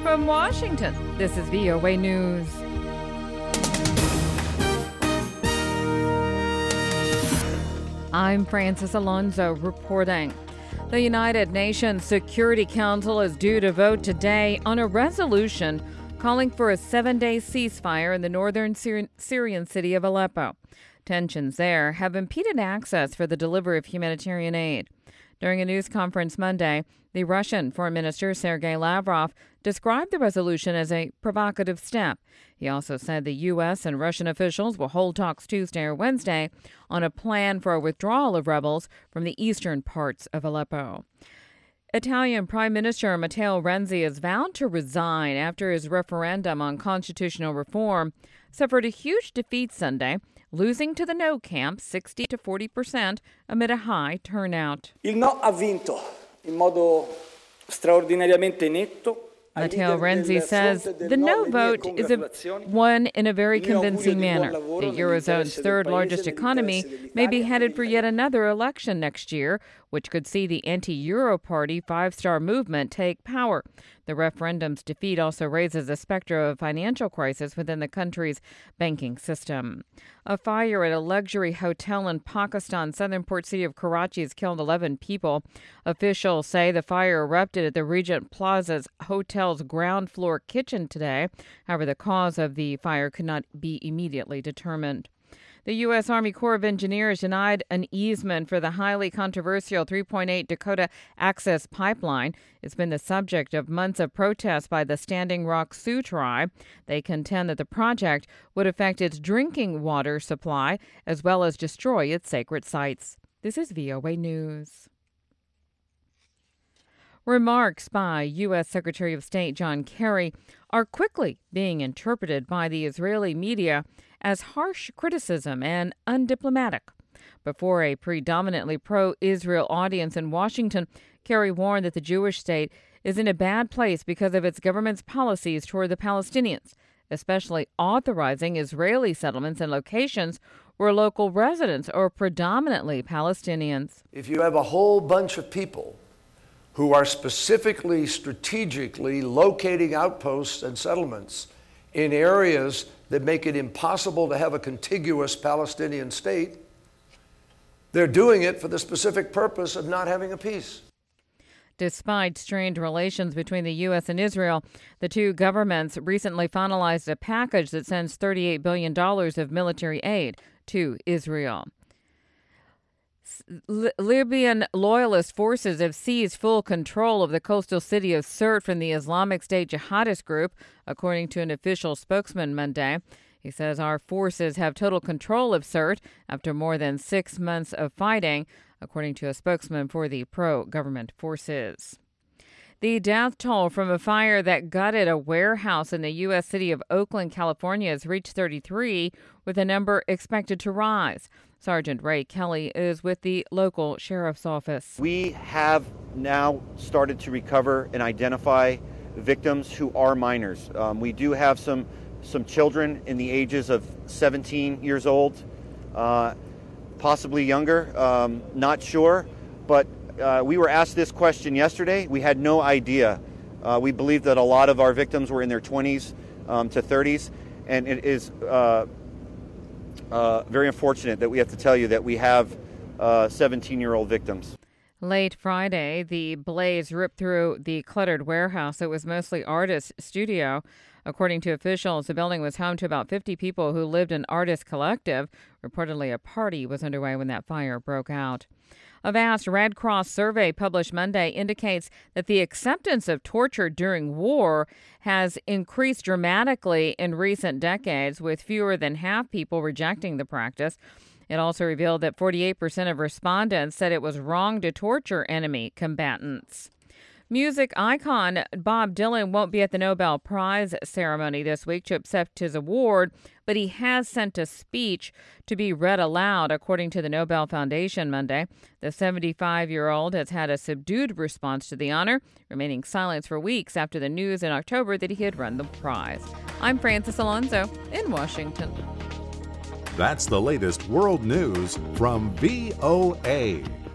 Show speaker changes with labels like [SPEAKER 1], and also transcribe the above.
[SPEAKER 1] from Washington, this is VOA News. I'm Francis Alonso reporting. The United Nations Security Council is due to vote today on a resolution calling for a 7-day ceasefire in the northern Syrian city of Aleppo. Tensions there have impeded access for the delivery of humanitarian aid. During a news conference Monday, the Russian Foreign Minister Sergei Lavrov described the resolution as a provocative step. He also said the U.S. and Russian officials will hold talks Tuesday or Wednesday on a plan for a withdrawal of rebels from the eastern parts of Aleppo. Italian Prime Minister Matteo Renzi has vowed to resign after his referendum on constitutional reform suffered a huge defeat Sunday, losing to the no camp 60 to 40% amid a high turnout.
[SPEAKER 2] Il no ha vinto in modo straordinariamente netto.
[SPEAKER 1] Matteo Renzi says the no vote is won in a very convincing manner. The Eurozone's third largest economy may be headed for yet another election next year, which could see the anti-Euro party Five Star Movement take power. The referendum's defeat also raises the specter of a financial crisis within the country's banking system. A fire at a luxury hotel in Pakistan's southern port city of Karachi has killed 11 people. Officials say the fire erupted at the Regent Plaza's hotel's ground floor kitchen today. However, the cause of the fire could not be immediately determined. The U.S. Army Corps of Engineers denied an easement for the highly controversial 3.8 Dakota Access Pipeline. It's been the subject of months of protests by the Standing Rock Sioux tribe. They contend that the project would affect its drinking water supply as well as destroy its sacred sites. This is VOA News. Remarks by U.S. Secretary of State John Kerry are quickly being interpreted by the Israeli media as harsh criticism and undiplomatic. Before a predominantly pro-Israel audience in Washington, Kerry warned that the Jewish state is in a bad place because of its government's policies toward the Palestinians, especially authorizing Israeli settlements in locations where local residents are predominantly Palestinians.
[SPEAKER 3] If you have a whole bunch of people who are specifically, strategically locating outposts and settlements in areas that make it impossible to have a contiguous Palestinian state, they're doing it for the specific purpose of not having a peace.
[SPEAKER 1] Despite strained relations between the U.S. and Israel, the two governments recently finalized a package that sends $38 billion of military aid to Israel. Libyan loyalist forces have seized full control of the coastal city of Sirte from the Islamic State jihadist group, according to an official spokesman Monday. He says our forces have total control of Sirte after more than 6 months of fighting, according to a spokesman for the pro-government forces. The death toll from a fire that gutted a warehouse in the U.S. city of Oakland, California, has reached 33, with the number expected to rise. Sergeant Ray Kelly is with the local sheriff's office.
[SPEAKER 4] We have now started to recover and identify victims who are minors. We do have some children in the ages of 17 years old, possibly younger, not sure, but we were asked this question yesterday. We had no idea. We believe that a lot of our victims were in their 20s to 30s, and it is very unfortunate that we have to tell you that we have 17-year-old victims.
[SPEAKER 1] Late Friday, the blaze ripped through the cluttered warehouse that was mostly artist studio. According to officials, the building was home to about 50 people who lived in Artist Collective. Reportedly, a party was underway when that fire broke out. A vast Red Cross survey published Monday indicates that the acceptance of torture during war has increased dramatically in recent decades, with fewer than half people rejecting the practice. It also revealed that 48% of respondents said it was wrong to torture enemy combatants. Music icon Bob Dylan won't be at the Nobel Prize ceremony this week to accept his award, but he has sent a speech to be read aloud, according to the Nobel Foundation Monday. The 75-year-old has had a subdued response to the honor, remaining silent for weeks after the news in October that he had won the prize. I'm Francis Alonso in Washington.
[SPEAKER 5] That's the latest world news from VOA.